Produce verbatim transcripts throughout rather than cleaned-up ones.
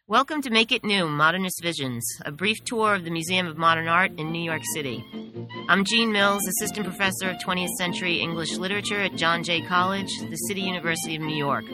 Welcome to Make It New, Modernist Visions, a brief tour of the Museum of Modern Art in New York City. I'm Jean Mills, Assistant Professor of twentieth Century English Literature at John Jay College, the City University of New York.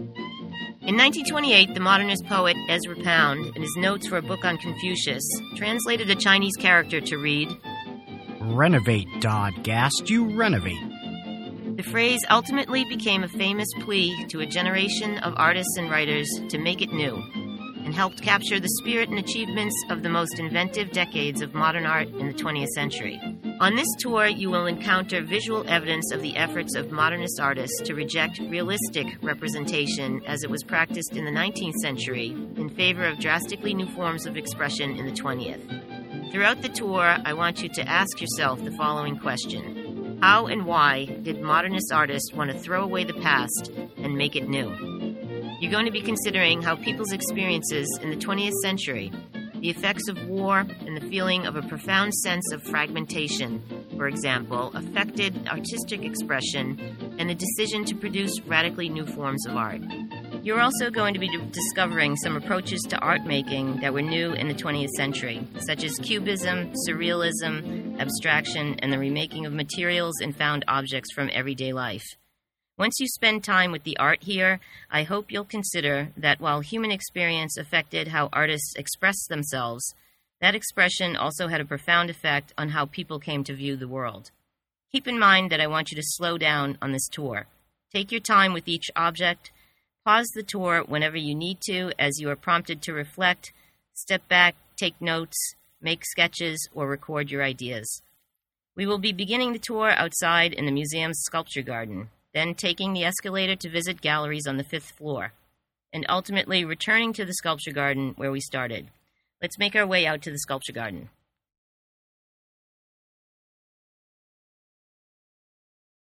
In nineteen twenty-eight, the modernist poet Ezra Pound, in his notes for a book on Confucius, translated a Chinese character to read, "Renovate, Dodgast, you renovate." The phrase ultimately became a famous plea to a generation of artists and writers to make it new, and helped capture the spirit and achievements of the most inventive decades of modern art in the twentieth century. On this tour, you will encounter visual evidence of the efforts of modernist artists to reject realistic representation as it was practiced in the nineteenth century in favor of drastically new forms of expression in the twentieth. Throughout the tour, I want you to ask yourself the following question: how and why did modernist artists want to throw away the past and make it new? You're going to be considering how people's experiences in the twentieth century, the effects of war and the feeling of a profound sense of fragmentation, for example, affected artistic expression and the decision to produce radically new forms of art. You're also going to be discovering some approaches to art making that were new in the twentieth century, such as cubism, surrealism, abstraction, and the remaking of materials and found objects from everyday life. Once you spend time with the art here, I hope you'll consider that while human experience affected how artists expressed themselves, that expression also had a profound effect on how people came to view the world. Keep in mind that I want you to slow down on this tour. Take your time with each object. Pause the tour whenever you need to as you are prompted to reflect, step back, take notes, make sketches, or record your ideas. We will be beginning the tour outside in the museum's sculpture garden, then taking the escalator to visit galleries on the fifth floor, and ultimately returning to the sculpture garden where we started. Let's make our way out to the sculpture garden.